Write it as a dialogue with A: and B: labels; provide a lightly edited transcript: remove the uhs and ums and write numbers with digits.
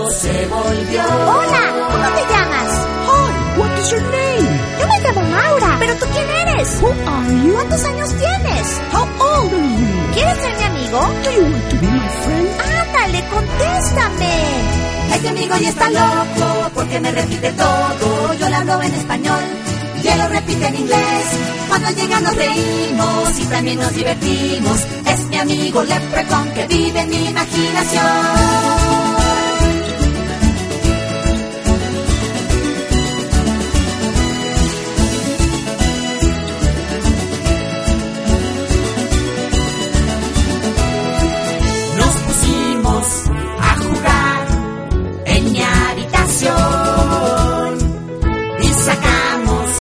A: loco se volvió.
B: Hola, ¿cómo te llamas?
C: Hi, what is your name?
B: Yo me llamo Maura. ¿Pero tú quién eres?
C: Who are you?
B: ¿Cuántos años tienes?
C: How old are you?
B: ¿Quieres ser mi amigo?
C: Do you want to be my friend?
B: Ándale, contéstame.
A: Este amigo ya está loco porque me repite todo. Yo le hablo en español y él lo repite en inglés. Cuando llega nos reímos y también nos divertimos. Es mi amigo Leprechaun que vive en mi imaginación.